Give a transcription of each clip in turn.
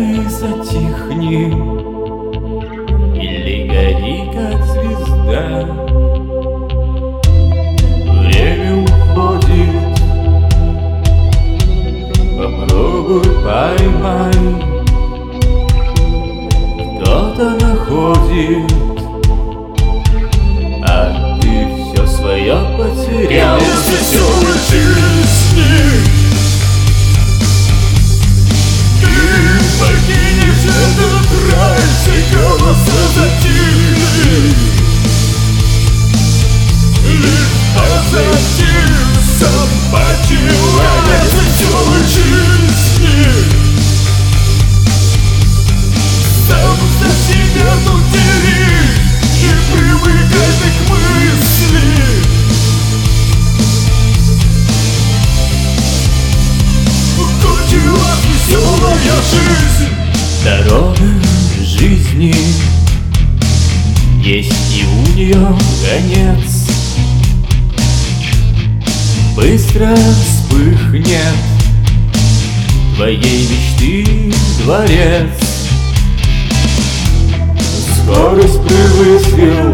и затихни, или гори, как звезда. Время уходит, попробуй поймай. Кто-то находит, а ты все свое потерял. Из веселой жизни ты покинешь этот рай, все голоса затихли, лишь позади собачий лай. Из веселой жизни сам за себя тут дери, не привыкай ты к мысли. Кончилась веселая жизнь. Дорога жизни есть и у нее конец. Быстро вспыхнет твоей мечты дворец. Скорость превысил,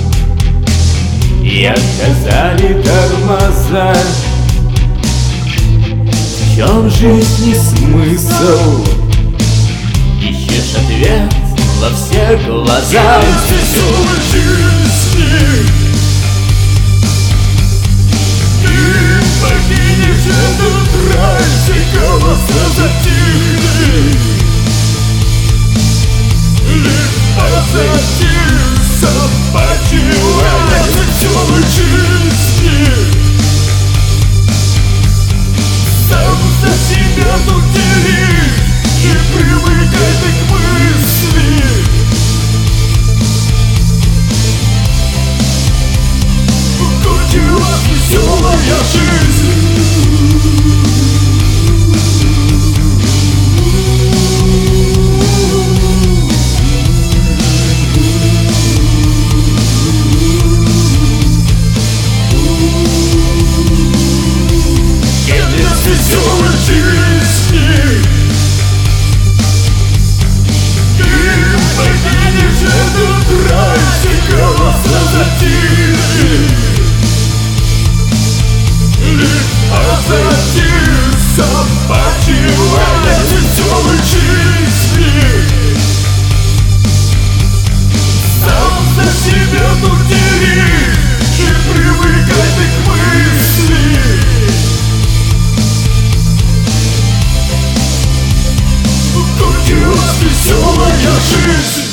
и отказали тормоза. В чем жизни смысл? Ищешь ответ во все глаза. Из веселой жизни ты покинешь этот рай, все голоса затихли, лишь позади собачий лай. Из веселой жизни сам за себя тут дери, не привыкай ты к мысли. Кончилась веселая жизнь. Конец веселой жизни ты покинешь этот рай, все голоса затихли, лишь позади собачий лай. Из веселой жизни сам за себя тут дери, не привыкай ты к мысли. Кончилась веселая жизнь.